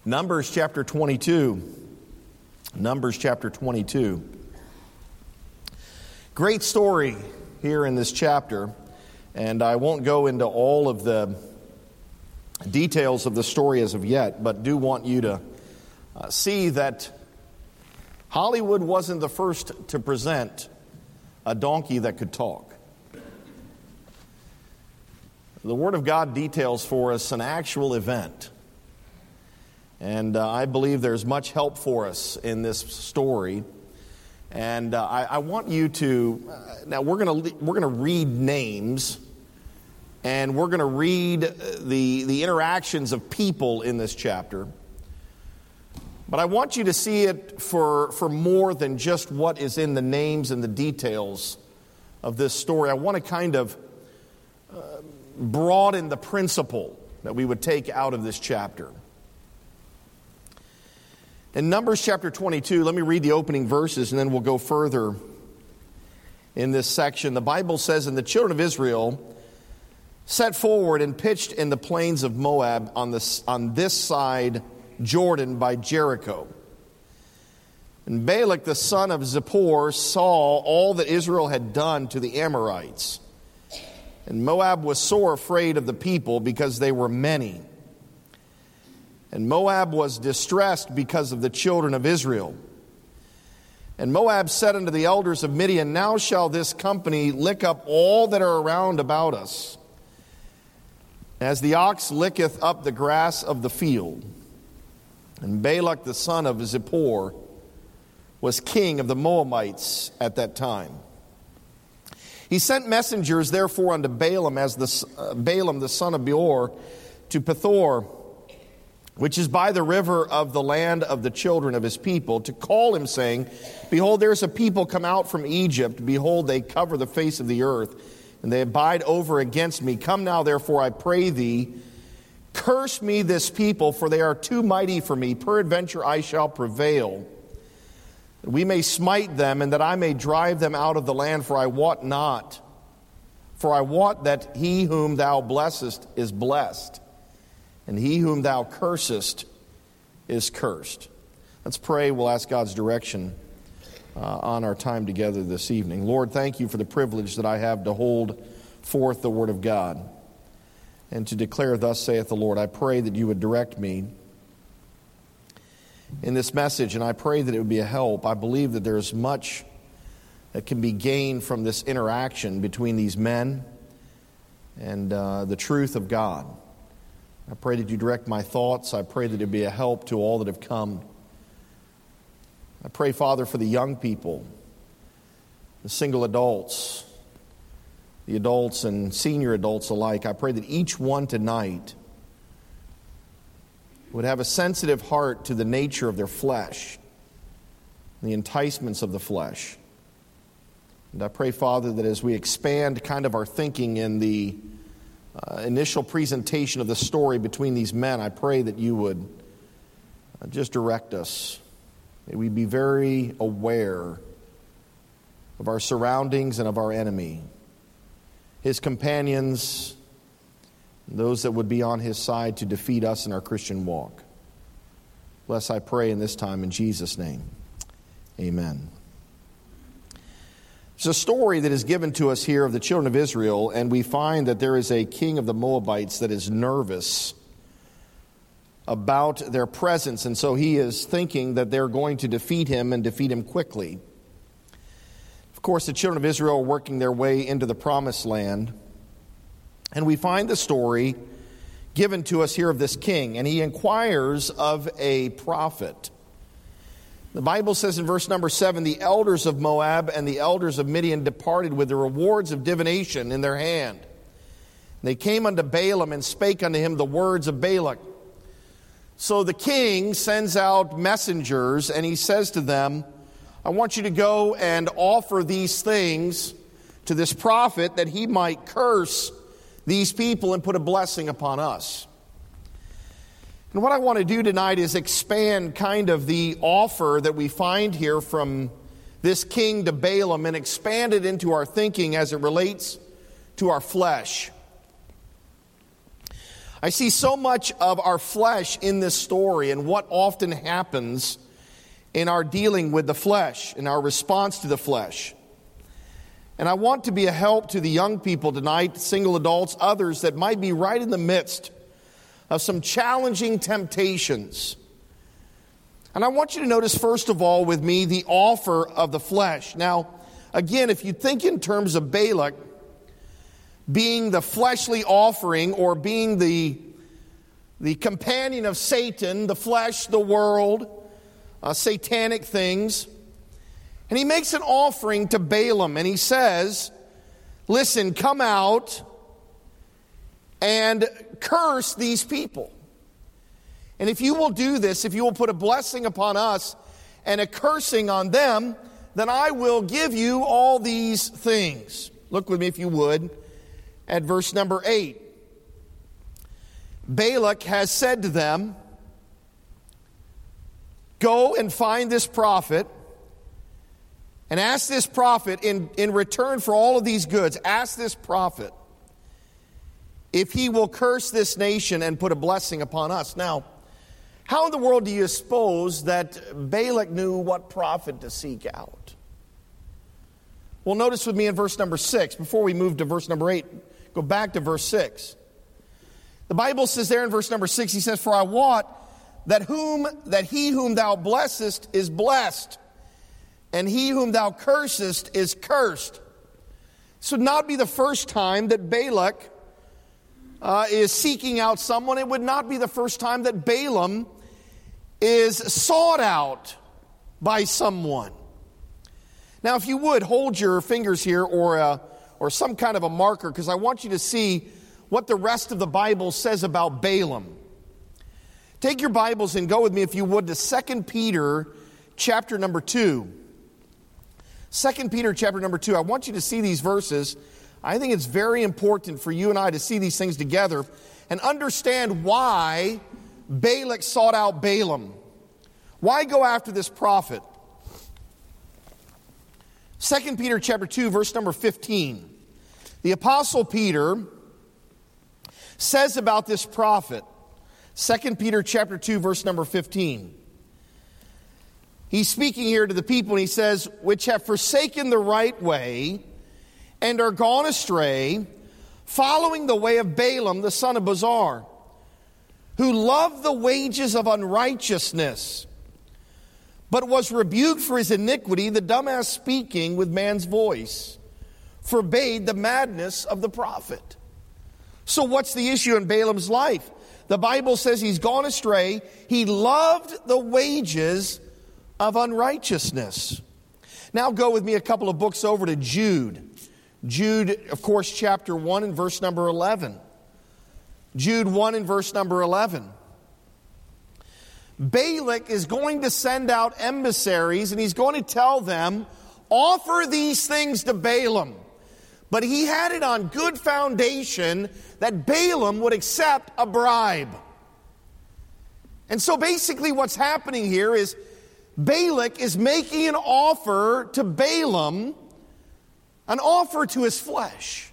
Numbers chapter 22. Numbers chapter 22. Great story here in this chapter, and I won't go into all of the details of the story as of yet, but do want you to see that Hollywood wasn't the first to present a donkey that could talk. The Word of God details for us an actual event. And I believe there's much help for us in this story. And I want you to, now we're going to read names, and we're going to read the interactions of people in this chapter. But I want you to see it for more than just what is in the names and the details of this story. I want to kind of broaden the principle that we would take out of this chapter. In Numbers chapter 22, let me read the opening verses and then we'll go further in this section. The Bible says, "And the children of Israel set forward and pitched in the plains of Moab on this side Jordan by Jericho. And Balak the son of Zippor saw all that Israel had done to the Amorites. And Moab was sore afraid of the people because they were many. And Moab was distressed because of the children of Israel. And Moab said unto the elders of Midian, Now shall this company lick up all that are around about us, as the ox licketh up the grass of the field. And Balak the son of Zippor was king of the Moabites at that time. He sent messengers therefore unto Balaam Balaam the son of Beor to Pethor, which is by the river of the land of the children of his people, to call him, saying, Behold, there is a people come out from Egypt. Behold, they cover the face of the earth, and they abide over against me. Come now, therefore, I pray thee, curse me this people, for they are too mighty for me. Peradventure I shall prevail, that we may smite them, and that I may drive them out of the land, for I wot not. For I wot that he whom thou blessest is blessed, and he whom thou cursest is cursed." Let's pray. We'll ask God's direction on our time together this evening. Lord, thank you for the privilege that I have to hold forth the Word of God and to declare, Thus saith the Lord. I pray that you would direct me in this message, and I pray that it would be a help. I believe that there is much that can be gained from this interaction between these men and the truth of God. I pray that you direct my thoughts. I pray that it be a help to all that have come. I pray, Father, for the young people, the single adults, the adults and senior adults alike. I pray that each one tonight would have a sensitive heart to the nature of their flesh, the enticements of the flesh. And I pray, Father, that as we expand kind of our thinking in the initial presentation of the story between these men, I pray that you would just direct us. May we be very aware of our surroundings and of our enemy, his companions, those that would be on his side to defeat us in our Christian walk. Bless, I pray, in this time in Jesus' name. Amen. There's a story that is given to us here of the children of Israel, and we find that there is a king of the Moabites that is nervous about their presence, and so he is thinking that they're going to defeat him and defeat him quickly. Of course, the children of Israel are working their way into the promised land, and we find the story given to us here of this king, and he inquires of a prophet. The Bible says in verse number 7, the elders of Moab and the elders of Midian departed with the rewards of divination in their hand. They came unto Balaam and spake unto him the words of Balak. So the king sends out messengers and he says to them, I want you to go and offer these things to this prophet that he might curse these people and put a blessing upon us. And what I want to do tonight is expand kind of the offer that we find here from this king to Balaam and expand it into our thinking as it relates to our flesh. I see so much of our flesh in this story and what often happens in our dealing with the flesh, in our response to the flesh. And I want to be a help to the young people tonight, single adults, others that might be right in the midst of some challenging temptations. And I want you to notice, first of all, with me, the offer of the flesh. Now, again, if you think in terms of Balak being the fleshly offering or being the companion of Satan, the flesh, the world, satanic things, and he makes an offering to Balaam, and he says, listen, come out and curse these people. And if you will do this, if you will put a blessing upon us and a cursing on them, then I will give you all these things. Look with me, if you would, at verse number 8. Balak has said to them, go and find this prophet, and ask this prophet, in return for all of these goods, ask this prophet if he will curse this nation and put a blessing upon us. Now, how in the world do you suppose that Balak knew what prophet to seek out? Well, notice with me in verse number 6, before we move to verse number 8, go back to verse 6. The Bible says there in verse number 6, he says, for I wot that he whom thou blessest is blessed, and he whom thou cursest is cursed. This would not be the first time that Balak is seeking out someone. It would not be the first time that Balaam is sought out by someone. Now, if you would, hold your fingers here or some kind of a marker, because I want you to see what the rest of the Bible says about Balaam. Take your Bibles and go with me, if you would, to 2 Peter chapter number 2. 2 Peter chapter number 2. I want you to see these verses. I think it's very important for you and I to see these things together and understand why Balak sought out Balaam. Why go after this prophet? 2 Peter chapter 2, verse number 15. The Apostle Peter says about this prophet, 2 Peter chapter 2, verse number 15. He's speaking here to the people, and he says, which have forsaken the right way and are gone astray, following the way of Balaam, the son of Bozor, who loved the wages of unrighteousness, but was rebuked for his iniquity. The dumbass speaking with man's voice forbade the madness of the prophet. So what's the issue in Balaam's life? The Bible says he's gone astray. He loved the wages of unrighteousness. Now go with me a couple of books over to Jude. Jude, of course, chapter 1 and verse number 11. Jude 1 and verse number 11. Balak is going to send out emissaries, and he's going to tell them, offer these things to Balaam. But he had it on good foundation that Balaam would accept a bribe. And so basically what's happening here is Balak is making an offer to Balaam, an offer to his flesh.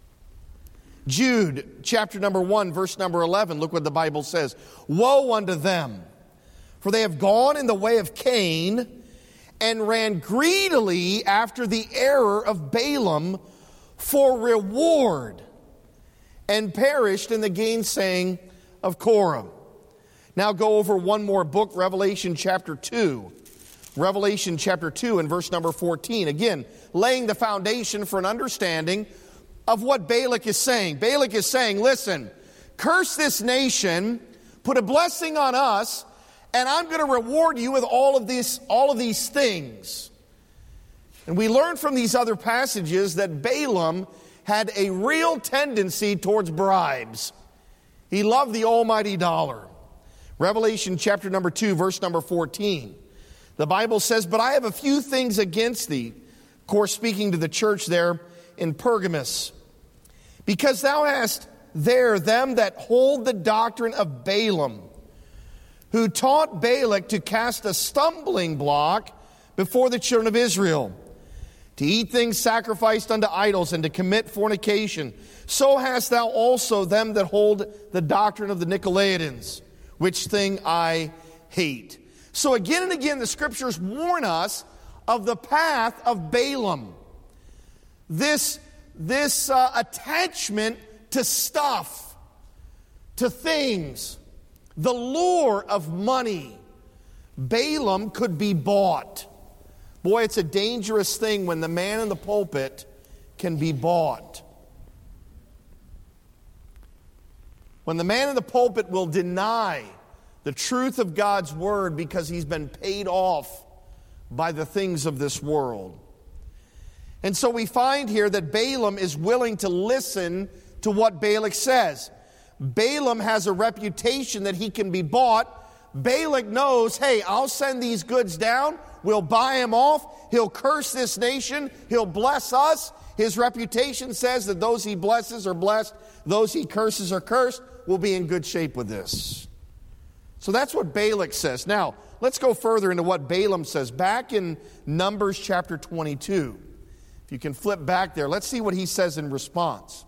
Jude chapter number 1, verse number 11, look what the Bible says. Woe unto them, for they have gone in the way of Cain and ran greedily after the error of Balaam for reward, and perished in the gainsaying of Korah. Now go over one more book, Revelation chapter 2. Revelation chapter 2 and verse number 14. Again, laying the foundation for an understanding of what Balak is saying. Balak is saying, listen, curse this nation, put a blessing on us, and I'm going to reward you with all of these things. And we learn from these other passages that Balaam had a real tendency towards bribes. He loved the almighty dollar. Revelation chapter number 2, verse number 14. The Bible says, but I have a few things against thee. Of course, speaking to the church there in Pergamos. Because thou hast there them that hold the doctrine of Balaam, who taught Balak to cast a stumbling block before the children of Israel, to eat things sacrificed unto idols, and to commit fornication. So hast thou also them that hold the doctrine of the Nicolaitans, which thing I hate. So again and again the Scriptures warn us of the path of Balaam. This attachment to stuff, to things, the lure of money. Balaam could be bought. Boy, it's a dangerous thing when the man in the pulpit can be bought. When the man in the pulpit will deny the truth of God's word because he's been paid off by the things of this world. And so we find here that Balaam is willing to listen to what Balak says. Balaam has a reputation that he can be bought. Balak knows, hey, I'll send these goods down. We'll buy him off. He'll curse this nation. He'll bless us. His reputation says that those he blesses are blessed. Those he curses are cursed. We'll be in good shape with this. So that's what Balak says. Now, let's go further into what Balaam says. Back in Numbers chapter 22. If you can flip back there, let's see what he says in response.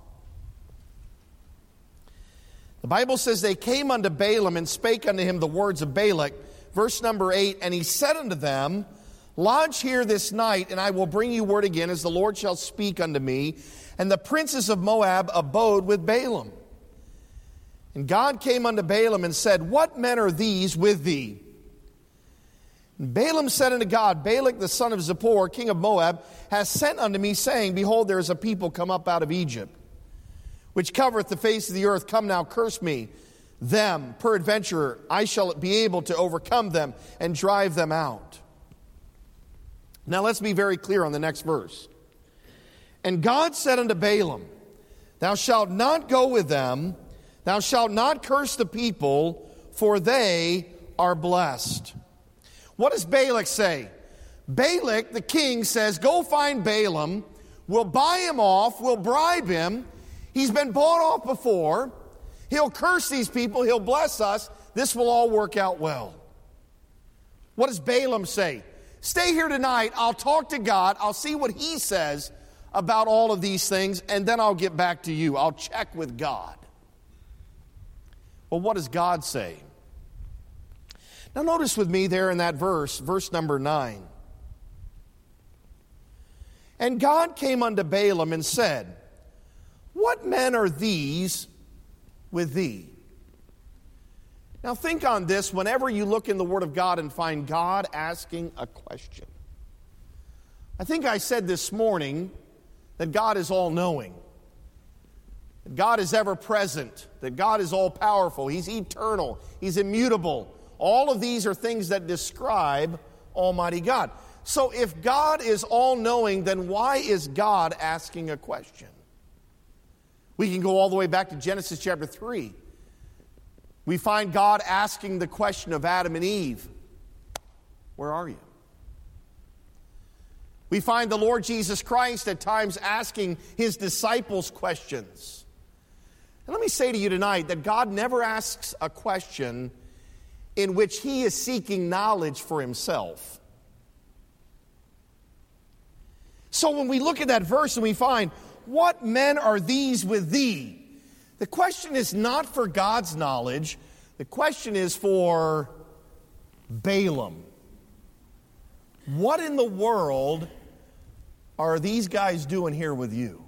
The Bible says, they came unto Balaam and spake unto him the words of Balak. Verse number 8, and he said unto them, lodge here this night, and I will bring you word again, as the Lord shall speak unto me. And the princes of Moab abode with Balaam. And God came unto Balaam and said, what men are these with thee? And Balaam said unto God, Balak the son of Zippor, king of Moab, has sent unto me, saying, behold, there is a people come up out of Egypt, which covereth the face of the earth. Come now, curse me them. Peradventure, I shall be able to overcome them and drive them out. Now let's be very clear on the next verse. And God said unto Balaam, thou shalt not go with them, thou shalt not curse the people, for they are blessed. What does Balak say? Balak, the king, says, go find Balaam, we'll buy him off, we'll bribe him. He's been bought off before. He'll curse these people. He'll bless us. This will all work out well. What does Balaam say? Stay here tonight. I'll talk to God. I'll see what he says about all of these things, and then I'll get back to you. I'll check with God. Well, what does God say? Now notice with me there in that verse number 9. And God came unto Balaam and said, what men are these with thee? Now think on this whenever you look in the Word of God and find God asking a question. I think I said this morning that God is all-knowing, that God is ever-present, that God is all-powerful, He's eternal, He's immutable. All of these are things that describe Almighty God. So if God is all-knowing, then why is God asking a question? We can go all the way back to Genesis chapter 3. We find God asking the question of Adam and Eve, where are you? We find the Lord Jesus Christ at times asking His disciples questions. And let me say to you tonight that God never asks a question in which He is seeking knowledge for Himself. So when we look at that verse and we find, what men are these with thee? The question is not for God's knowledge. The question is for Balaam. What in the world are these guys doing here with you?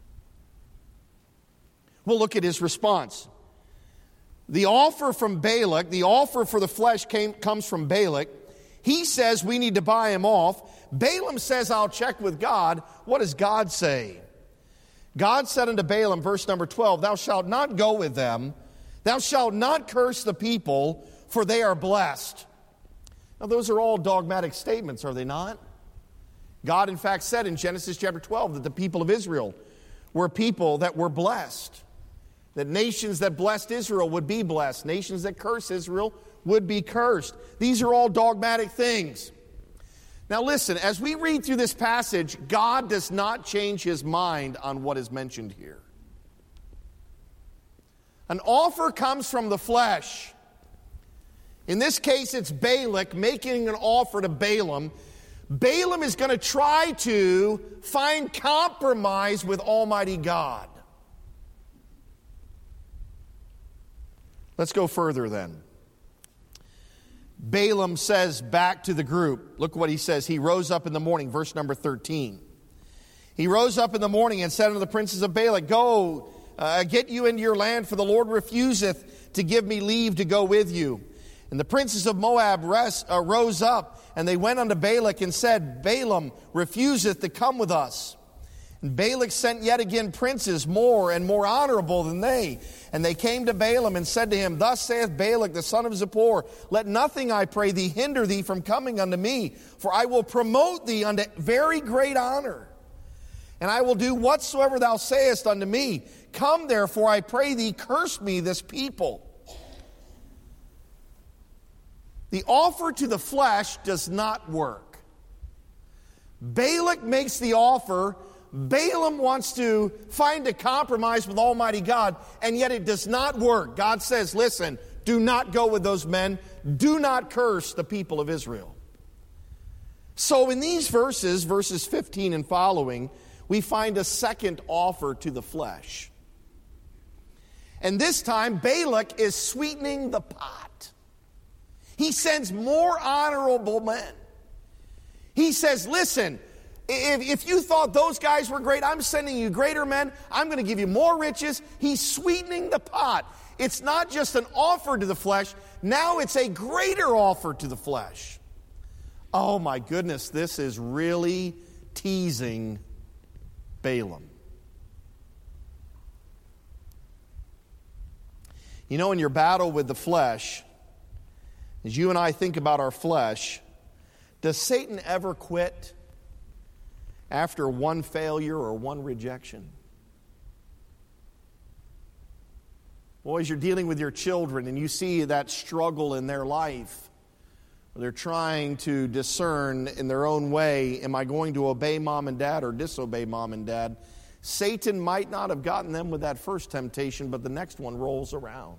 We'll look at his response. The offer from Balak, the offer for the flesh comes from Balak. He says we need to buy him off. Balaam says, I'll check with God. What does God say? God said unto Balaam, verse number 12, thou shalt not go with them. Thou shalt not curse the people, for they are blessed. Now those are all dogmatic statements, are they not? God in fact said in Genesis chapter 12 that the people of Israel were people that were blessed. That nations that blessed Israel would be blessed. Nations that curse Israel would be cursed. These are all dogmatic things. Now listen, as we read through this passage, God does not change His mind on what is mentioned here. An offer comes from the flesh. In this case, it's Balak making an offer to Balaam. Balaam is going to try to find compromise with Almighty God. Let's go further then. Balaam says back to the group, look what he says. He rose up in the morning, verse number 13. He rose up in the morning and said unto the princes of Balak, Go, get you into your land, for the Lord refuseth to give me leave to go with you. And the princes of Moab rose up, and they went unto Balak and said, Balaam refuseth to come with us. And Balak sent yet again princes more and more honorable than they. And they came to Balaam and said to him, Thus saith Balak the son of Zippor, Let nothing, I pray thee, hinder thee from coming unto me, for I will promote thee unto very great honor. And I will do whatsoever thou sayest unto me. Come therefore, I pray thee, curse me this people. The offer to the flesh does not work. Balak makes the offer. Balaam wants to find a compromise with Almighty God, and yet it does not work. God says, listen, do not go with those men. Do not curse the people of Israel. So in these verses, verses 15 and following, we find a second offer to the flesh. And this time, Balak is sweetening the pot. He sends more honorable men. He says, listen, if you thought those guys were great, I'm sending you greater men. I'm going to give you more riches. He's sweetening the pot. It's not just an offer to the flesh. Now it's a greater offer to the flesh. Oh my goodness, this is really teasing Balaam. You know, in your battle with the flesh, as you and I think about our flesh, does Satan ever quit after one failure or one rejection? Boys, you're dealing with your children and you see that struggle in their life. They're trying to discern in their own way, am I going to obey mom and dad or disobey mom and dad? Satan might not have gotten them with that first temptation, but the next one rolls around.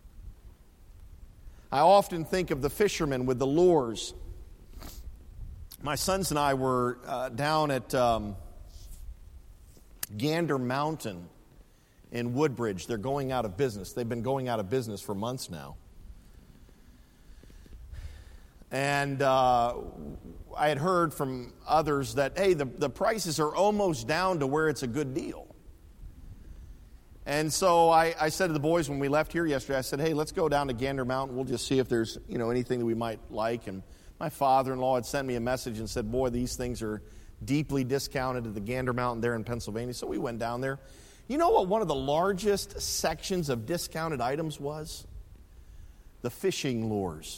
I often think of the fishermen with the lures. My sons and I were down at Gander Mountain in Woodbridge. They're going out of business. They've been going out of business for months now. And I had heard from others that, hey, the prices are almost down to where it's a good deal. And so I said to the boys when we left here yesterday, I said, hey, let's go down to Gander Mountain. We'll just see if there's, anything that we might like. And my father-in-law had sent me a message and said, boy, these things are deeply discounted at the Gander Mountain there in Pennsylvania. So we went down there. You know what one of the largest sections of discounted items was? The fishing lures.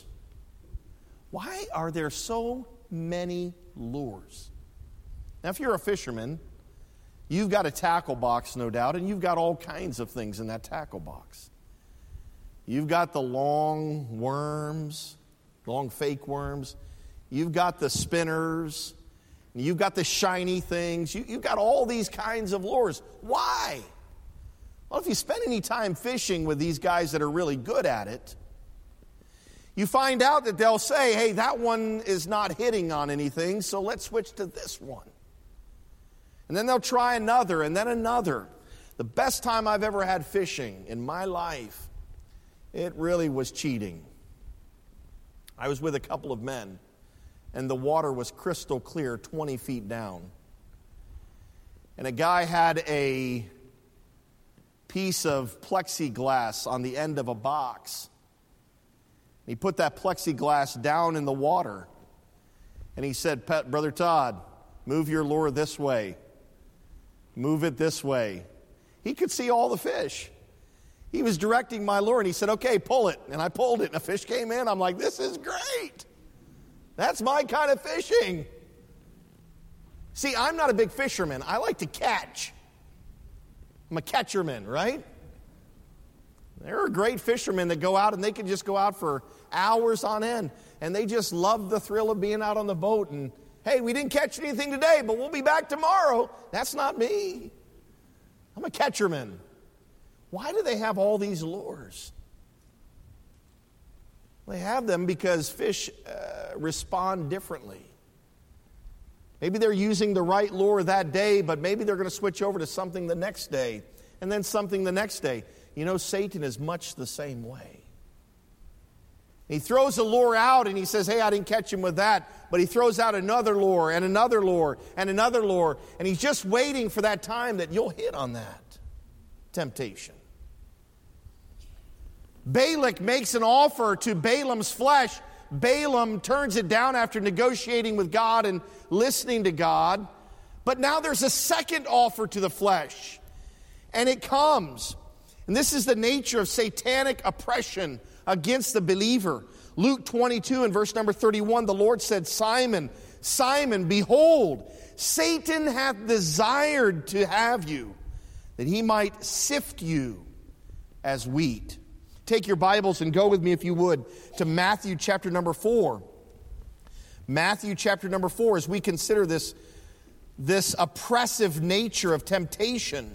Why are there so many lures? Now, if you're a fisherman, you've got a tackle box, no doubt, and you've got all kinds of things in that tackle box. You've got the long worms, long fake worms. You've got the spinners. You've got the shiny things. You've got all these kinds of lures. Why? Well, if you spend any time fishing with these guys that are really good at it, you find out that they'll say, hey, that one is not hitting on anything, so let's switch to this one. And then they'll try another, and then another. The best time I've ever had fishing in my life, it really was cheating. I was with a couple of men, and the water was crystal clear, 20 feet down. And a guy had a piece of plexiglass on the end of a box. He put that plexiglass down in the water. And he said, Brother Todd, move your lure this way. Move it this way. He could see all the fish. He was directing my lure, and he said, okay, pull it. And I pulled it, and a fish came in. I'm like, this is great. That's my kind of fishing. See, I'm not a big fisherman. I like to catch. I'm a catcherman, right? There are great fishermen that go out, and they can just go out for hours on end, and they just love the thrill of being out on the boat. And, hey, we didn't catch anything today, but we'll be back tomorrow. That's not me. I'm a catcherman. Why do they have all these lures? They have them because fish respond differently. Maybe they're using the right lure that day, but maybe they're going to switch over to something the next day, and then something the next day. You know, Satan is much the same way. He throws a lure out and he says, hey, I didn't catch him with that. But he throws out another lure and another lure and another lure. And he's just waiting for that time that you'll hit on that temptation. Balak makes an offer to Balaam's flesh. Balaam turns it down after negotiating with God and listening to God. But now there's a second offer to the flesh. And it comes. And this is the nature of satanic oppression against the believer. Luke 22 and verse number 31, the Lord said, Simon, Simon, behold, Satan hath desired to have you, that he might sift you as wheat. Take your Bibles and go with me, if you would, to Matthew chapter number 4. Matthew chapter number 4, as we consider this oppressive nature of temptation.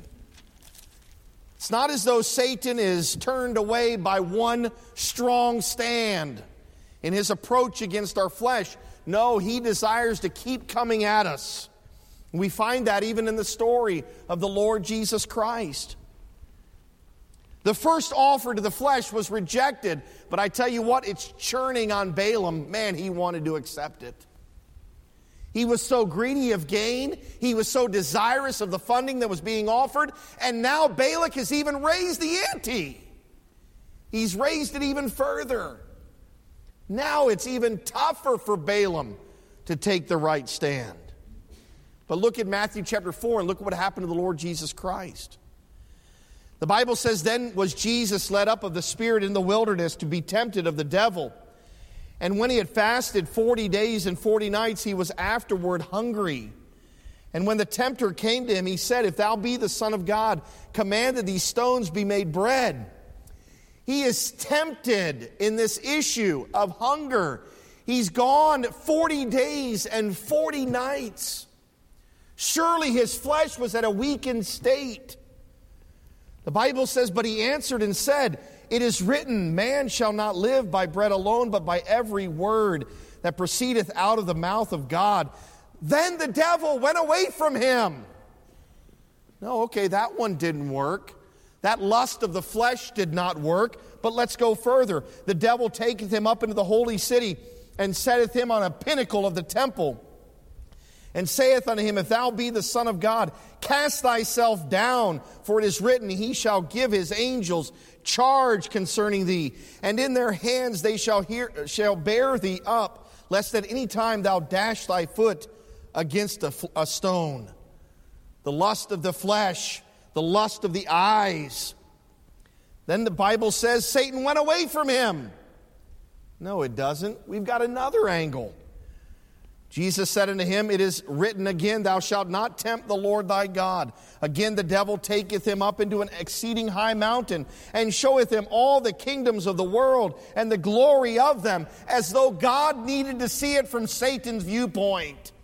It's not as though Satan is turned away by one strong stand in his approach against our flesh. No, he desires to keep coming at us. We find that even in the story of the Lord Jesus Christ. The first offer to the flesh was rejected, but I tell you what, it's churning on Balaam. Man, he wanted to accept it. He was so greedy of gain. He was so desirous of the funding that was being offered. And now Balak has even raised the ante. He's raised it even further. Now it's even tougher for Balaam to take the right stand. But look at Matthew chapter 4 and look what happened to the Lord Jesus Christ. The Bible says, then was Jesus led up of the Spirit in the wilderness to be tempted of the devil. And when he had fasted 40 days and 40 nights, he was afterward hungry. And when the tempter came to him, he said, if thou be the Son of God, command that these stones be made bread. He is tempted in this issue of hunger. He's gone 40 days and 40 nights. Surely his flesh was at a weakened state. The Bible says, but he answered and said, it is written, man shall not live by bread alone, but by every word that proceedeth out of the mouth of God. Then the devil went away from him. No, okay, that one didn't work. That lust of the flesh did not work. But let's go further. The devil taketh him up into the holy city and setteth him on a pinnacle of the temple, and saith unto him, if thou be the Son of God, cast thyself down, for it is written, he shall give his angels charge concerning thee, and in their hands they shall bear thee up, lest at any time thou dash thy foot against a stone. The lust of the flesh, the lust of the eyes. Then the Bible says Satan went away from him. No, it doesn't. We've got another angle. Jesus said unto him, it is written again, thou shalt not tempt the Lord thy God. Again the devil taketh him up into an exceeding high mountain, and showeth him all the kingdoms of the world and the glory of them, as though God needed to see it from Satan's viewpoint.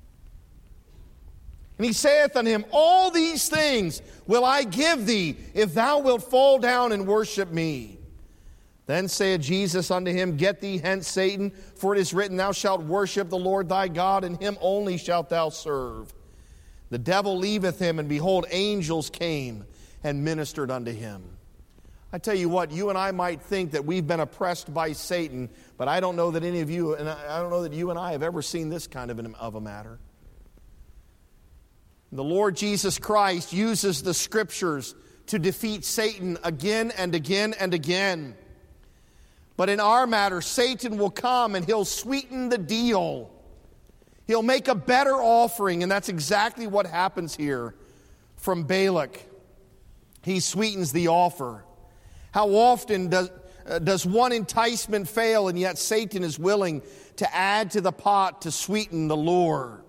And he saith unto him, all these things will I give thee, if thou wilt fall down and worship me. Then saith Jesus unto him, get thee hence, Satan, for it is written, thou shalt worship the Lord thy God, and him only shalt thou serve. The devil leaveth him, and behold, angels came and ministered unto him. I tell you what, you and I might think that we've been oppressed by Satan, but I don't know that any of you, and I don't know that you and I have ever seen this kind of a matter. The Lord Jesus Christ uses the Scriptures to defeat Satan again and again and again. But in our matter, Satan will come and he'll sweeten the deal. He'll make a better offering, and that's exactly what happens here from Balak. He sweetens the offer. How often does one enticement fail, and yet Satan is willing to add to the pot to sweeten the lure?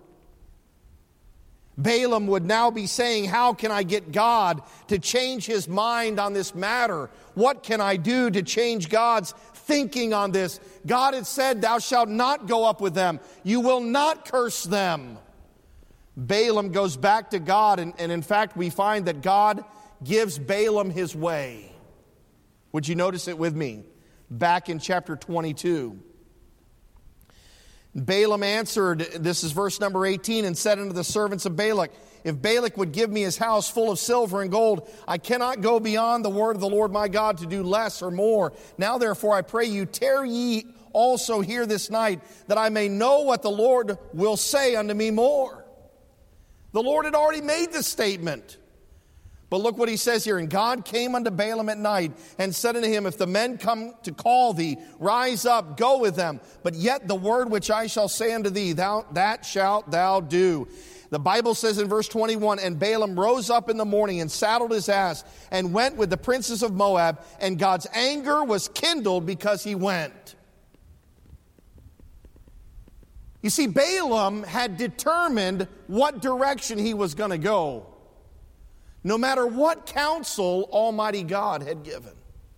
Balaam would now be saying, how can I get God to change his mind on this matter? What can I do to change God's thinking on this? God had said, thou shalt not go up with them. You will not curse them. Balaam goes back to God, and in fact we find that God gives Balaam his way. Would you notice it with me? Back in chapter 22. Balaam answered, this is verse number 18, and said unto the servants of Balak, if Balak would give me his house full of silver and gold, I cannot go beyond the word of the Lord my God to do less or more. Now therefore I pray you, tarry ye also here this night, that I may know what the Lord will say unto me more. The Lord had already made this statement. But look what he says here. And God came unto Balaam at night and said unto him, if the men come to call thee, rise up, go with them. But yet the word which I shall say unto thee, that shalt thou do. The Bible says in verse 21, and Balaam rose up in the morning and saddled his ass and went with the princes of Moab, and God's anger was kindled because he went. You see, Balaam had determined what direction he was going to go, no matter what counsel Almighty God had given.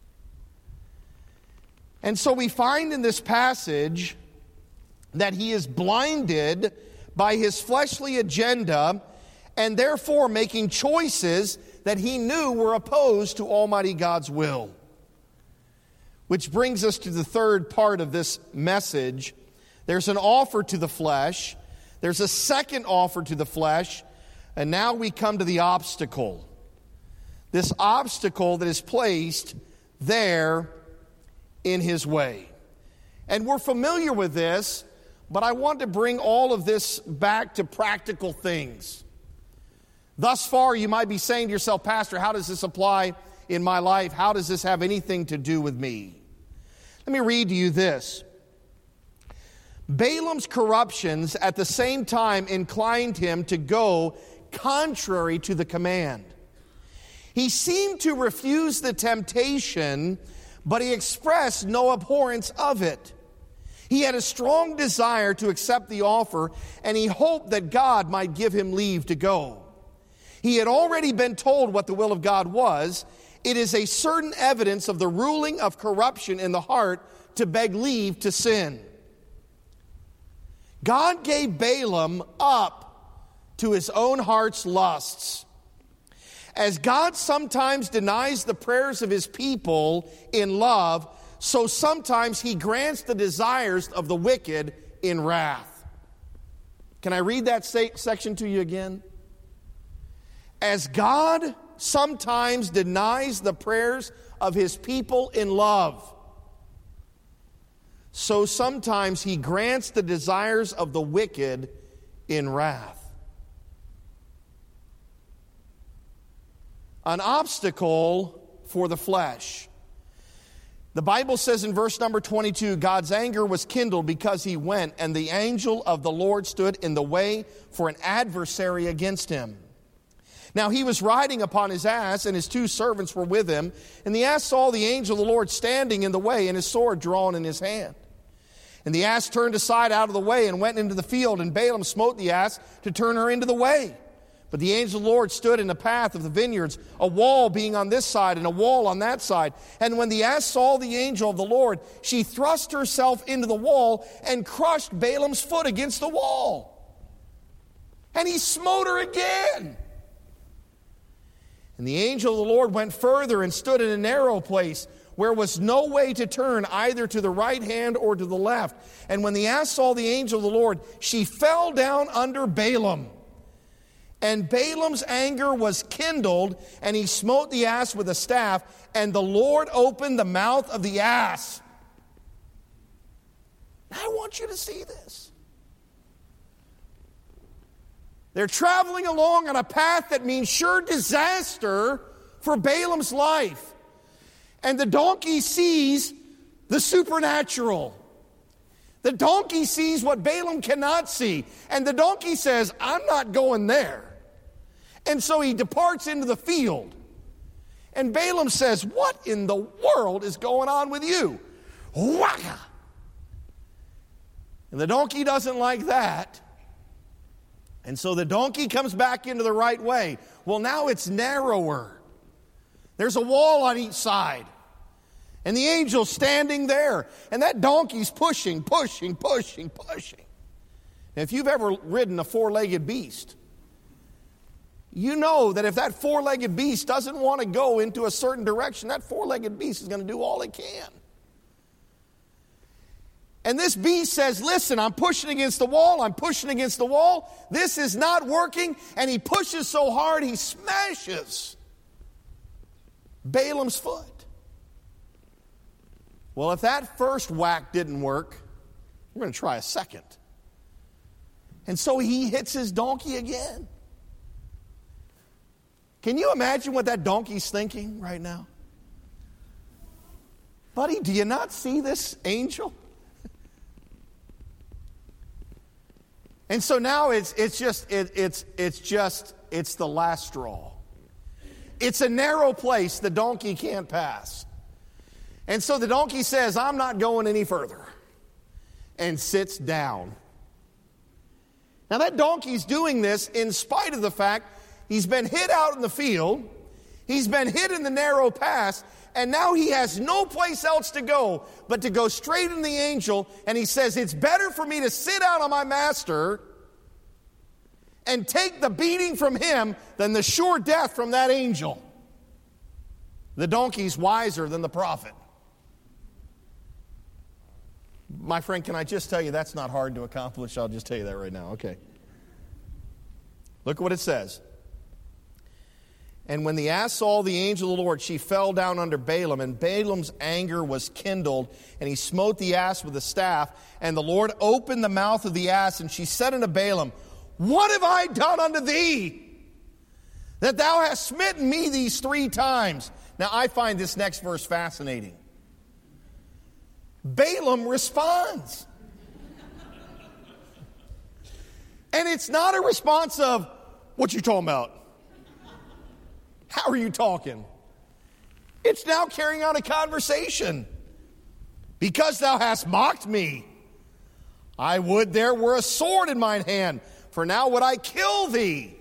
And so we find in this passage that he is blinded by his fleshly agenda and therefore making choices that he knew were opposed to Almighty God's will. Which brings us to the third part of this message. There's an offer to the flesh. There's a second offer to the flesh. And now we come to the obstacle. This obstacle that is placed there in his way. And we're familiar with this, but I want to bring all of this back to practical things. Thus far, you might be saying to yourself, Pastor, how does this apply in my life? How does this have anything to do with me? Let me read to you this. Balaam's corruptions at the same time inclined him to go contrary to the command. He seemed to refuse the temptation, but he expressed no abhorrence of it. He had a strong desire to accept the offer, and he hoped that God might give him leave to go. He had already been told what the will of God was. It is a certain evidence of the ruling of corruption in the heart to beg leave to sin. God gave Balaam up to his own heart's lusts. As God sometimes denies the prayers of his people in love, so sometimes he grants the desires of the wicked in wrath. Can I read that section to you again? As God sometimes denies the prayers of his people in love, so sometimes he grants the desires of the wicked in wrath. An obstacle for the flesh. The Bible says in verse number 22, God's anger was kindled because he went, and the angel of the Lord stood in the way for an adversary against him. Now he was riding upon his ass, and his two servants were with him. And the ass saw the angel of the Lord standing in the way, and his sword drawn in his hand. And the ass turned aside out of the way and went into the field, and Balaam smote the ass to turn her into the way. But the angel of the Lord stood in the path of the vineyards, a wall being on this side and a wall on that side. And when the ass saw the angel of the Lord, she thrust herself into the wall and crushed Balaam's foot against the wall. And he smote her again. And the angel of the Lord went further and stood in a narrow place where was no way to turn either to the right hand or to the left. And when the ass saw the angel of the Lord, she fell down under Balaam. And Balaam's anger was kindled, and he smote the ass with a staff, and the Lord opened the mouth of the ass. Now I want you to see this. They're traveling along on a path that means sure disaster for Balaam's life. And the donkey sees the supernatural. The donkey sees what Balaam cannot see. And the donkey says, I'm not going there. And so he departs into the field. And Balaam says, what in the world is going on with you? Whaka! And the donkey doesn't like that. And so the donkey comes back into the right way. Well, now it's narrower. There's a wall on each side. And the angel's standing there. And that donkey's pushing. And if you've ever ridden a four-legged beast, you know that if that four-legged beast doesn't want to go into a certain direction, that four-legged beast is going to do all it can. And this beast says, listen, I'm pushing against the wall. I'm pushing against the wall. This is not working. And he pushes so hard, he smashes Balaam's foot. Well, if that first whack didn't work, we're going to try a second. And so he hits his donkey again. Can you imagine what that donkey's thinking right now? Buddy, do you not see this angel? And so now it's the last straw. It's a narrow place the donkey can't pass. And so the donkey says, I'm not going any further, and sits down. Now that donkey's doing this in spite of the fact he's been hit out in the field, he's been hit in the narrow pass, and now he has no place else to go but to go straight in the angel, and he says, it's better for me to sit out on my master and take the beating from him than the sure death from that angel. The donkey's wiser than the prophet. My friend, can I just tell you that's not hard to accomplish? I'll just tell you that right now. Okay. Look what it says. And when the ass saw the angel of the Lord, she fell down under Balaam, and Balaam's anger was kindled, and he smote the ass with a staff, and the Lord opened the mouth of the ass, and she said unto Balaam, what have I done unto thee, that thou hast smitten me these 3 times? Now I find this next verse fascinating. Balaam responds. And it's not a response of, what you talking about? How are you talking? It's now carrying on a conversation. Because thou hast mocked me, I would there were a sword in mine hand, for now would I kill thee.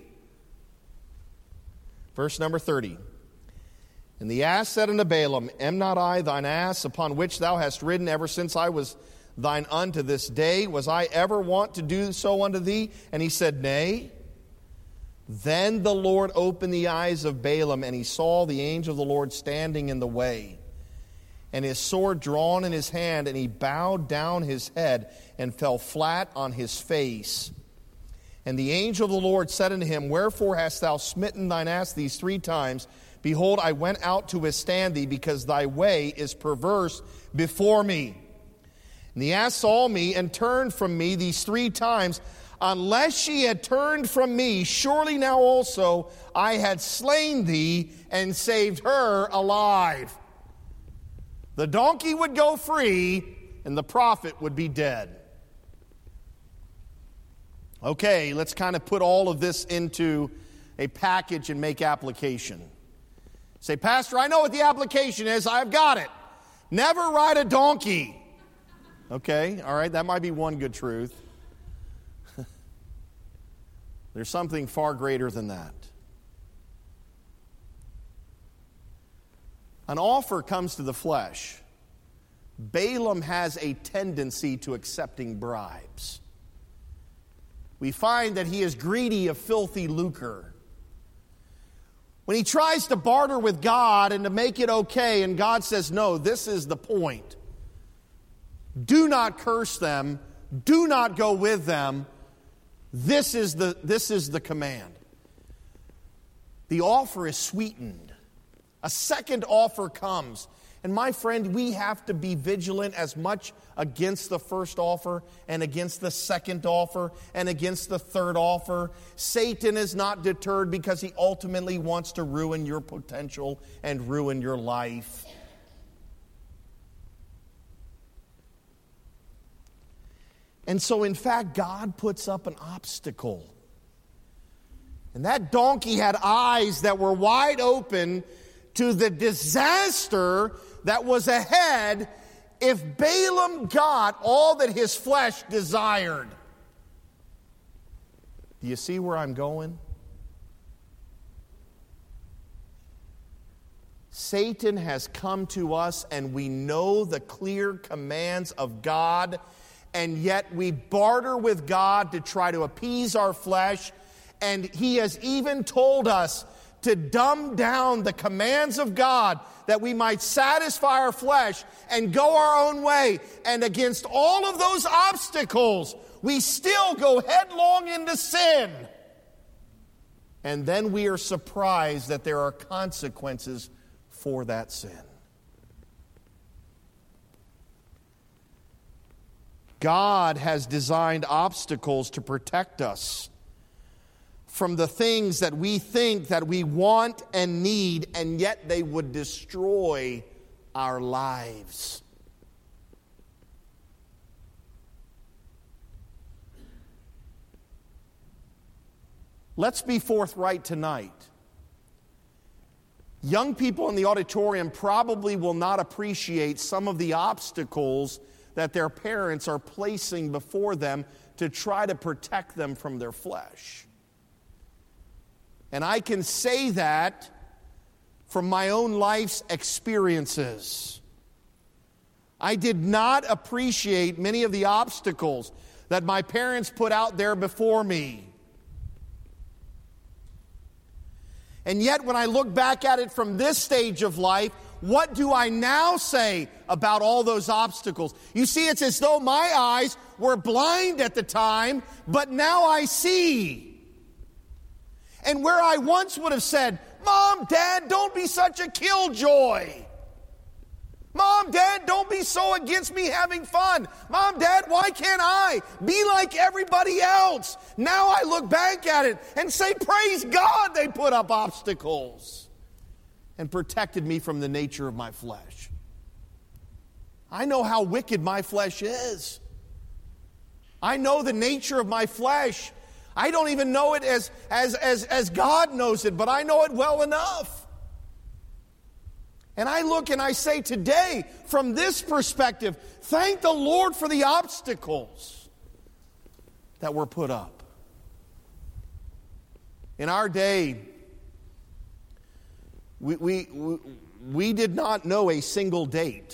Verse number 30. And the ass said unto Balaam, am not I thine ass, upon which thou hast ridden ever since I was thine unto this day? Was I ever wont to do so unto thee? And he said, nay. Then the Lord opened the eyes of Balaam, and he saw the angel of the Lord standing in the way, and his sword drawn in his hand, and he bowed down his head and fell flat on his face. And the angel of the Lord said unto him, wherefore hast thou smitten thine ass these 3 times? Behold, I went out to withstand thee, because thy way is perverse before me. And the ass saw me and turned from me these 3 times. Unless she had turned from me, surely now also I had slain thee and saved her alive. The donkey would go free, and the prophet would be dead. Okay, let's kind of put all of this into a package and make application. Say, Pastor, I know what the application is. I've got it. Never ride a donkey. Okay, all right, that might be one good truth. There's something far greater than that. An offer comes to the flesh. Balaam has a tendency to accepting bribes. We find that he is greedy of filthy lucre. When he tries to barter with God and to make it okay, and God says, no, this is the point. Do not curse them. Do not go with them. This is the command. The offer is sweetened. A second offer comes. And my friend, we have to be vigilant as much against the first offer and against the second offer and against the third offer. Satan is not deterred because he ultimately wants to ruin your potential and ruin your life. And so, in fact, God puts up an obstacle. And that donkey had eyes that were wide open to the disaster that was ahead if Balaam got all that his flesh desired. Do you see where I'm going? Satan has come to us, and we know the clear commands of God, and yet we barter with God to try to appease our flesh. And he has even told us to dumb down the commands of God that we might satisfy our flesh and go our own way. And against all of those obstacles, we still go headlong into sin. And then we are surprised that there are consequences for that sin. God has designed obstacles to protect us from the things that we think that we want and need, and yet they would destroy our lives. Let's be forthright tonight. Young people in the auditorium probably will not appreciate some of the obstacles that their parents are placing before them to try to protect them from their flesh. And I can say that from my own life's experiences. I did not appreciate many of the obstacles that my parents put out there before me. And yet, when I look back at it from this stage of life, what do I now say about all those obstacles? You see, it's as though my eyes were blind at the time, but now I see. And where I once would have said, Mom, Dad, don't be such a killjoy. Mom, Dad, don't be so against me having fun. Mom, Dad, why can't I be like everybody else? Now I look back at it and say, praise God they put up obstacles and protected me from the nature of my flesh. I know how wicked my flesh is. I know the nature of my flesh. I don't even know it as God knows it, but I know it well enough. And I look and I say today, from this perspective, thank the Lord for the obstacles that were put up. In our day, we did not know a single date.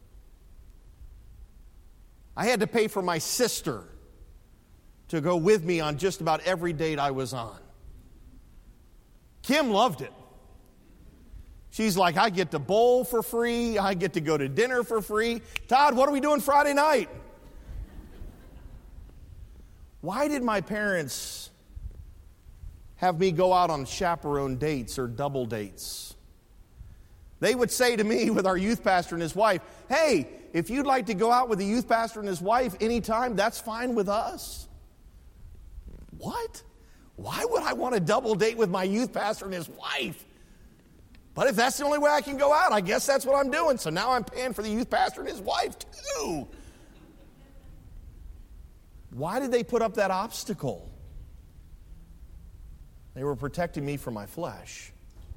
I had to pay for my sister to go with me on just about every date I was on. Kim loved it. She's like, I get to bowl for free. I get to go to dinner for free. Todd, what are we doing Friday night? Why did my parents have me go out on chaperone dates or double dates? They would say to me with our youth pastor and his wife, hey, if you'd like to go out with the youth pastor and his wife anytime, that's fine with us. What? Why would I want a double date with my youth pastor and his wife? But if that's the only way I can go out, I guess that's what I'm doing. So now I'm paying for the youth pastor and his wife too. Why did they put up that obstacle? They were protecting me from my flesh.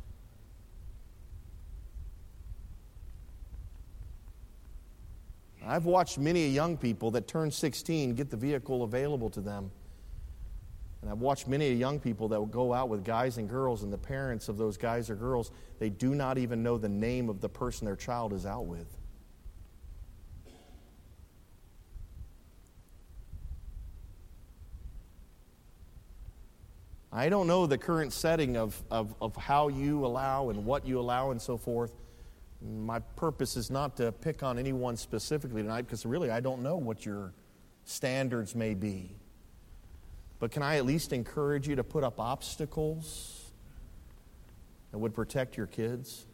I've watched many young people that turn 16 get the vehicle available to them. And I've watched many young people that will go out with guys and girls, and the parents of those guys or girls, they do not even know the name of the person their child is out with. I don't know the current setting of how you allow and what you allow and so forth. My purpose is not to pick on anyone specifically tonight, because really I don't know what your standards may be. But can I at least encourage you to put up obstacles that would protect your kids?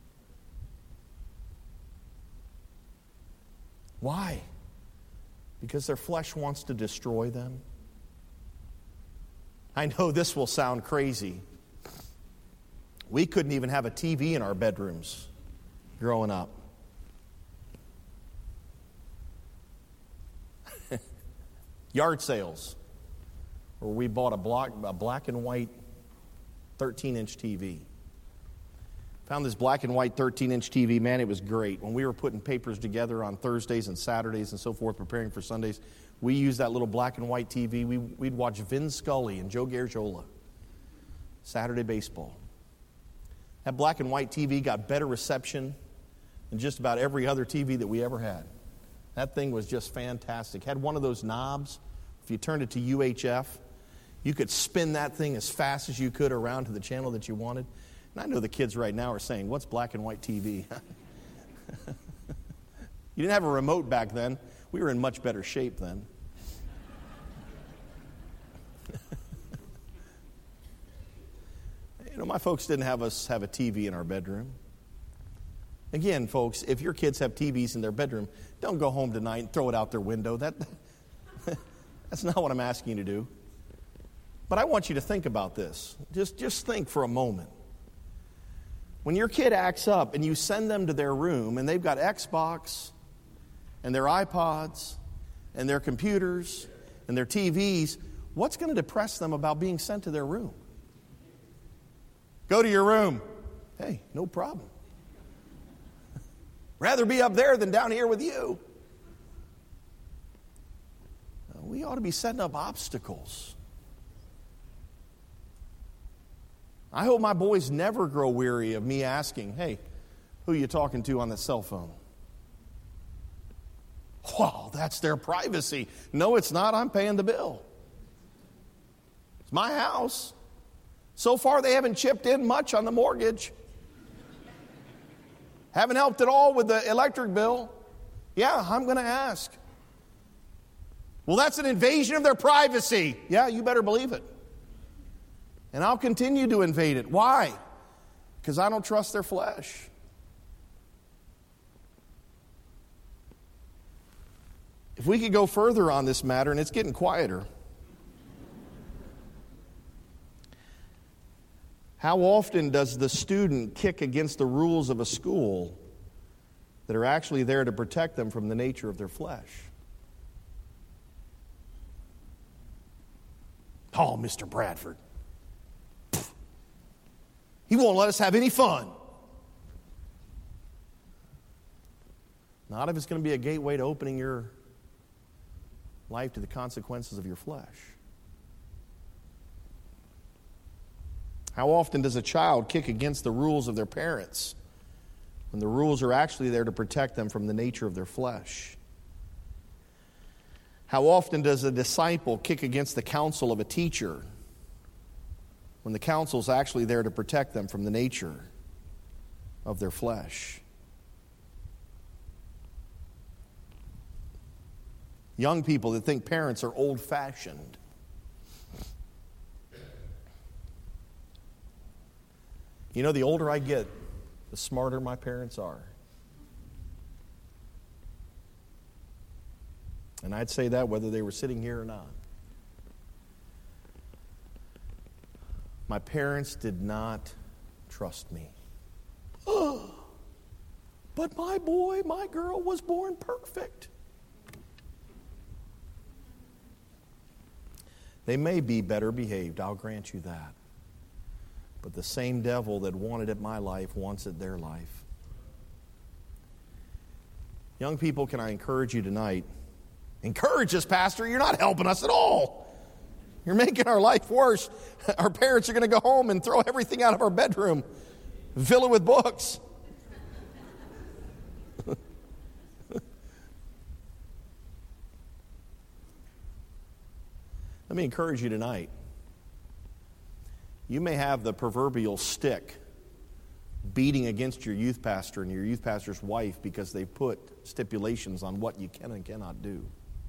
Why? Because their flesh wants to destroy them. I know this will sound crazy. We couldn't even have a TV in our bedrooms growing up. Yard sales, where we bought a black and white 13-inch TV. Found this black and white 13-inch TV. Man, it was great. When we were putting papers together on Thursdays and Saturdays and so forth, preparing for Sundays, we used that little black and white TV. We'd watch Vin Scully and Joe Garagiola. Saturday baseball. That black and white TV got better reception than just about every other TV that we ever had. That thing was just fantastic. Had one of those knobs. If you turned it to UHF, You could spin that thing as fast as you could around to the channel that you wanted. And I know the kids right now are saying, what's black and white TV? You didn't have a remote back then. We were in much better shape then. You know, my folks didn't have us have a TV in our bedroom. Again, folks, if your kids have TVs in their bedroom, don't go home tonight and throw it out their window. That's not what I'm asking you to do. But I want you to think about this. Just think for a moment. When your kid acts up and you send them to their room and they've got Xbox and their iPods and their computers and their TVs, what's going to depress them about being sent to their room? Go to your room. Hey, no problem. Rather be up there than down here with you. We ought to be setting up obstacles. I hope my boys never grow weary of me asking, hey, who are you talking to on the cell phone? Wow, that's their privacy. No, it's not. I'm paying the bill. It's my house. So far, they haven't chipped in much on the mortgage. Haven't helped at all with the electric bill. Yeah, I'm going to ask. Well, that's an invasion of their privacy. Yeah, you better believe it. And I'll continue to invade it. Why? Because I don't trust their flesh. If we could go further on this matter, and it's getting quieter. How often does the student kick against the rules of a school that are actually there to protect them from the nature of their flesh? Oh, Mr. Bradford. He won't let us have any fun. Not if it's going to be a gateway to opening your life to the consequences of your flesh. How often does a child kick against the rules of their parents when the rules are actually there to protect them from the nature of their flesh? How often does a disciple kick against the counsel of a teacher when the counsel is actually there to protect them from the nature of their flesh? Young people that think parents are old-fashioned. You know, the older I get, the smarter my parents are. And I'd say that whether they were sitting here or not. My parents did not trust me. Oh, but my boy, my girl was born perfect. They may be better behaved, I'll grant you that. But the same devil that wanted it my life wants it their life. Young people, can I encourage you tonight? Encourage us, Pastor. You're not helping us at all. You're making our life worse. Our parents are going to go home and throw everything out of our bedroom, fill it with books. Let me encourage you tonight. You may have the proverbial stick beating against your youth pastor and your youth pastor's wife because they put stipulations on what you can and cannot do.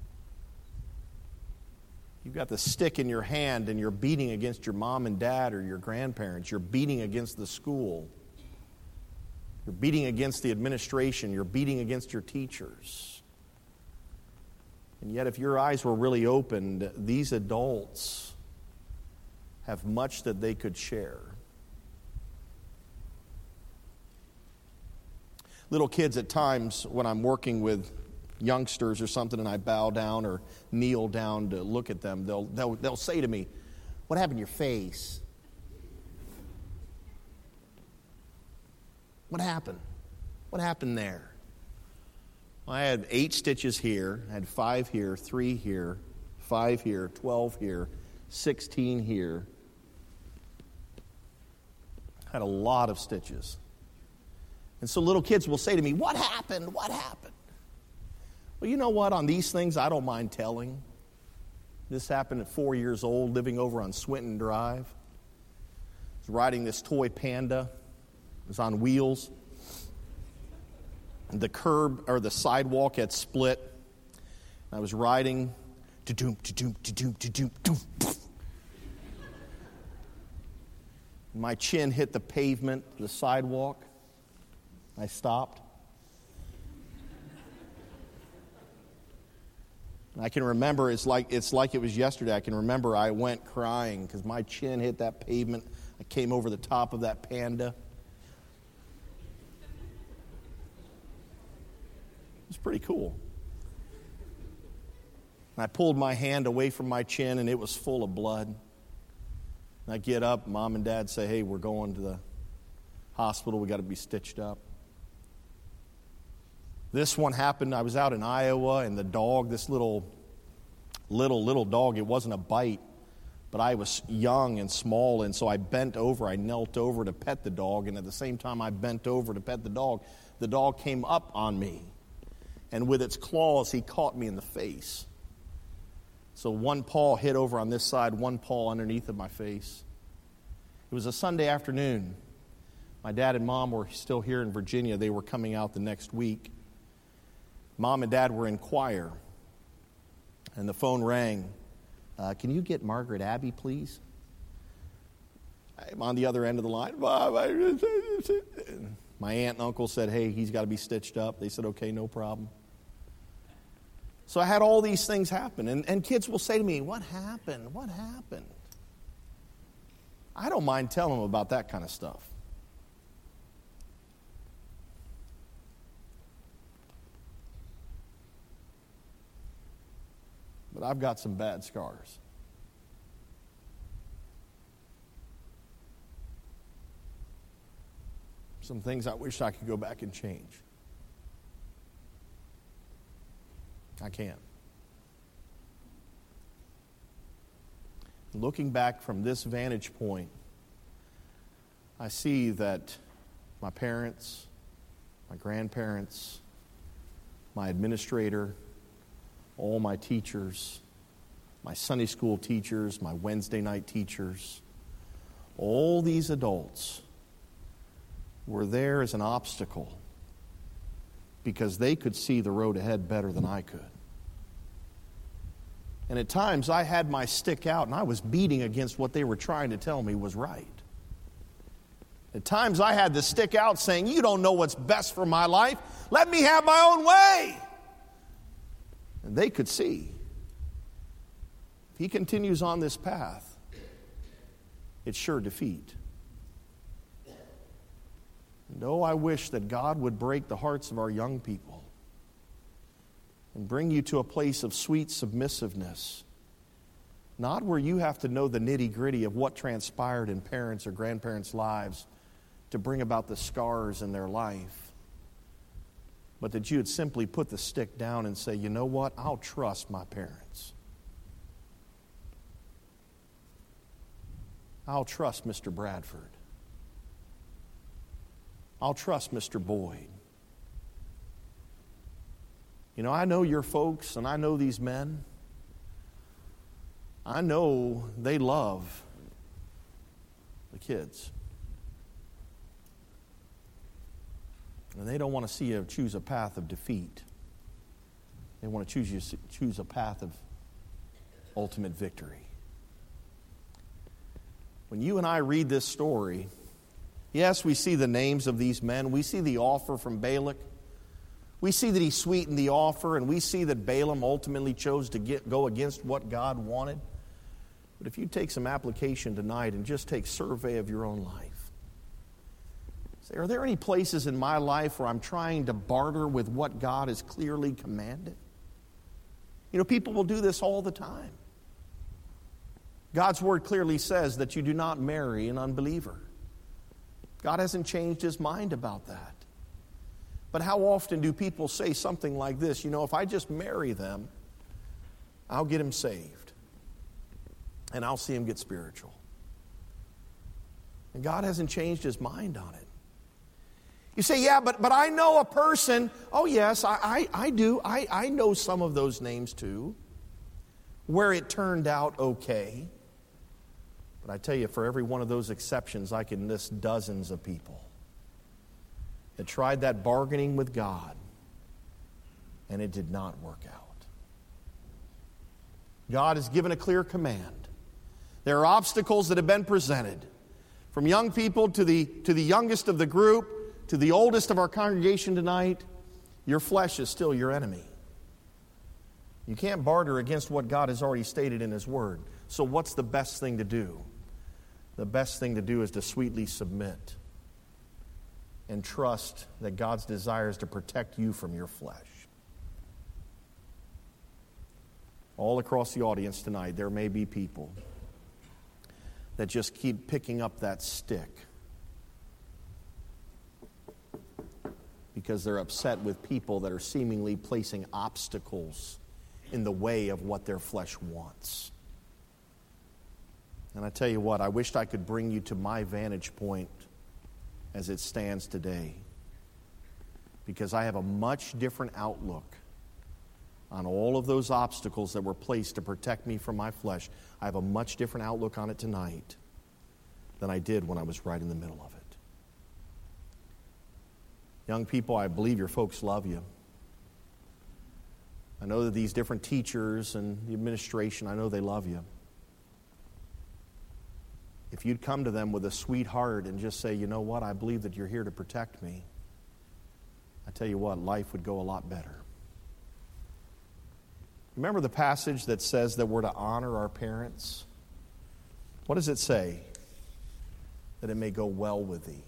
You've got the stick in your hand and you're beating against your mom and dad or your grandparents. You're beating against the school. You're beating against the administration. You're beating against your teachers. And yet, if your eyes were really opened, these adults have much that they could share. Little kids at times, when I'm working with youngsters or something and I bow down or kneel down to look at them, they'll say to me, "What happened to your face? What happened? What happened there?" Well, I had 8 stitches here, I had 5 here, 3 here, 5 here, 12 here, 16 here. I had a lot of stitches. And so little kids will say to me, "What happened? What happened?" Well, you know what? On these things, I don't mind telling. This happened at 4 years old, living over on Swinton Drive. I was riding this toy panda. It was on wheels. The curb or the sidewalk had split. I was riding. To-doom, to-doom, to-doom, to-doom, doom. My chin hit the pavement, the sidewalk. I stopped. And I can remember, it's like it was yesterday. I can remember I went crying because my chin hit that pavement. I came over the top of that panda. It was pretty cool. And I pulled my hand away from my chin, and it was full of blood. And I get up, Mom and Dad say, hey, we're going to the hospital. We got to be stitched up. This one happened, I was out in Iowa, and the dog, this little dog, it wasn't a bite, but I was young and small, and so I bent over, I knelt over to pet the dog, and at the same time I bent over to pet the dog came up on me, and with its claws, he caught me in the face. So one paw hit over on this side, one paw underneath of my face. It was a Sunday afternoon. My dad and Mom were still here in Virginia. They were coming out the next week. Mom and Dad were in choir, and the phone rang. Can you get Margaret Abbey, please? I'm on the other end of the line. My aunt and uncle said, hey, he's got to be stitched up. They said, okay, no problem. So I had all these things happen, and kids will say to me, what happened? What happened? I don't mind telling them about that kind of stuff. But I've got some bad scars. Some things I wish I could go back and change. I can't. Looking back from this vantage point, I see that my parents, my grandparents, my administrator, all my teachers, my Sunday school teachers, my Wednesday night teachers, all these adults were there as an obstacle because they could see the road ahead better than I could. And at times I had my stick out and I was beating against what they were trying to tell me was right. At times I had the stick out saying, you don't know what's best for my life. Let me have my own way. And they could see. If he continues on this path, it's sure defeat. And oh, I wish that God would break the hearts of our young people and bring you to a place of sweet submissiveness. Not where you have to know the nitty-gritty of what transpired in parents' or grandparents' lives to bring about the scars in their life. But that you would simply put the stick down and say, you know what? I'll trust my parents. I'll trust Mr. Bradford. I'll trust Mr. Boyd. You know, I know your folks and I know these men. I know they love the kids. And they don't want to see you choose a path of defeat. They want to choose a path of ultimate victory. When you and I read this story, yes, we see the names of these men. We see the offer from Balak. We see that he sweetened the offer, and we see that Balaam ultimately chose to go against what God wanted. But if you take some application tonight and just take survey of your own life, say, are there any places in my life where I'm trying to barter with what God has clearly commanded? You know, people will do this all the time. God's word clearly says that you do not marry an unbeliever. God hasn't changed his mind about that. But how often do people say something like this? You know, if I just marry them, I'll get him saved. And I'll see him get spiritual. And God hasn't changed his mind on it. You say, yeah, but I know a person. Oh, yes, I do. I know some of those names too. where it turned out okay. But I tell you, for every one of those exceptions, I can list dozens of people that tried that bargaining with God, and it did not work out. God has given a clear command. There are obstacles that have been presented. From young people to the youngest of the group, to the oldest of our congregation tonight, your flesh is still your enemy. You can't barter against what God has already stated in His Word. So what's the best thing to do? The best thing to do is to sweetly submit and trust that God's desire is to protect you from your flesh. All across the audience tonight, there may be people that just keep picking up that stick because they're upset with people that are seemingly placing obstacles in the way of what their flesh wants. And I tell you what, I wished I could bring you to my vantage point as it stands today, because I have a much different outlook on all of those obstacles that were placed to protect me from my flesh. I have a much different outlook on it tonight than I did when I was right in the middle of it. Young people, I believe your folks love you. I know that these different teachers and the administration, I know they love you. If you'd come to them with a sweet heart and just say, you know what, I believe that you're here to protect me, I tell you what, life would go a lot better. Remember the passage that says that we're to honor our parents? What does it say? That it may go well with thee.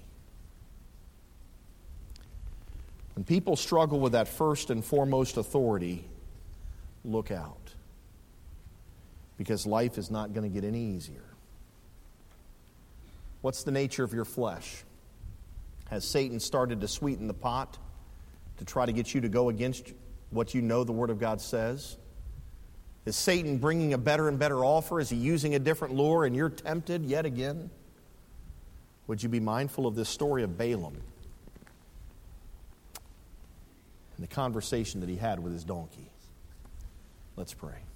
When people struggle with that first and foremost authority, look out. Because life is not going to get any easier. What's the nature of your flesh? Has Satan started to sweeten the pot to try to get you to go against what you know the Word of God says? Is Satan bringing a better and better offer? Is he using a different lure and you're tempted yet again? Would you be mindful of this story of Balaam and the conversation that he had with his donkey? Let's pray.